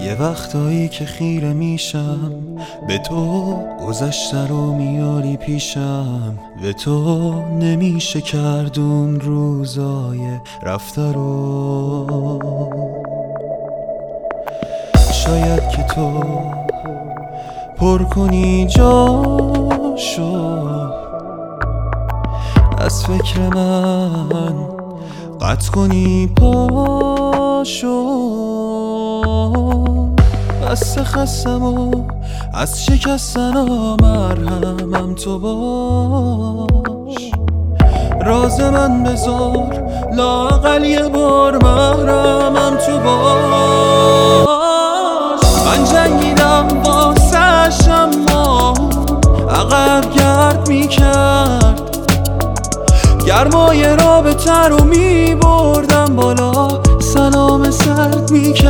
یه وقتایی که خیره میشم به تو، گذشته رو میاری پیشم، به تو نمیشه کرد اون روزای رفته رو. شاید که تو پر کنی جاشو از فکر من، قطع کنی پاشو. بس خستم و از شکستن و مرهمم تو باش. راز من بذار لااقل یه بار محرمم تو باش. من جنگیدم واسش اما عقب گرد میکرد، گرمای رابطه رو میبردم بالا، سلام سرد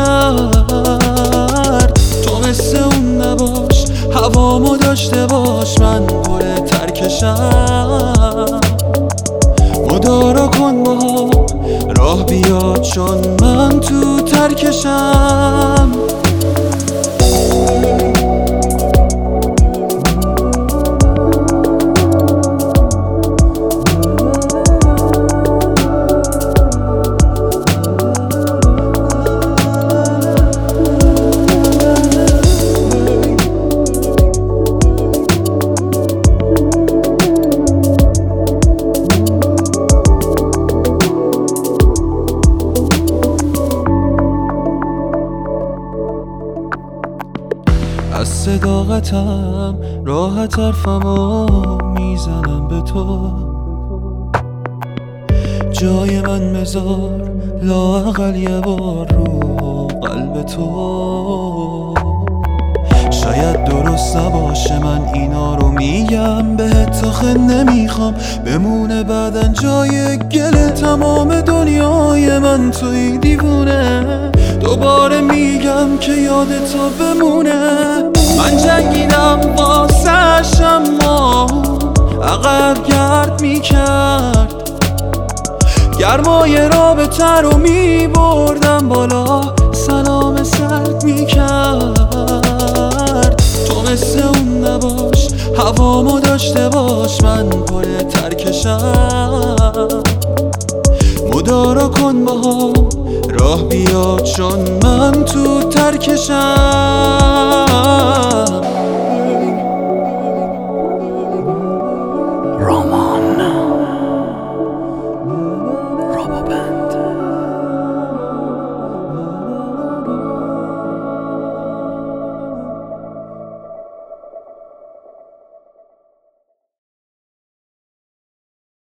میکرد. تو مثل اون نباش، هوامو داشته باش، من پر ترکشم. مدارا کن با هم راه بیاد چون من تو ترکشم. از صداقتم راحت حرفمو میزنم به تو. جای من بذار لااقل یه بار رو قلب تو. شاید درست نباشه من اینا رو میگم بهت، آخه نمیخوام بمونه بعدن جای گل تمام دنیای من توی دیوونه. دوباره میگم که یاد تو بمونه. من جنگیدم واسش اما عقب گرد میکرد، گرمای رابطه رو میبردم بالا، سلام سرد میکرد. تو مثل اون نباش، هوامو داشته باش، من پر ترکشم. مدارا کن با هم راه بیاد چون من تو ترکشم.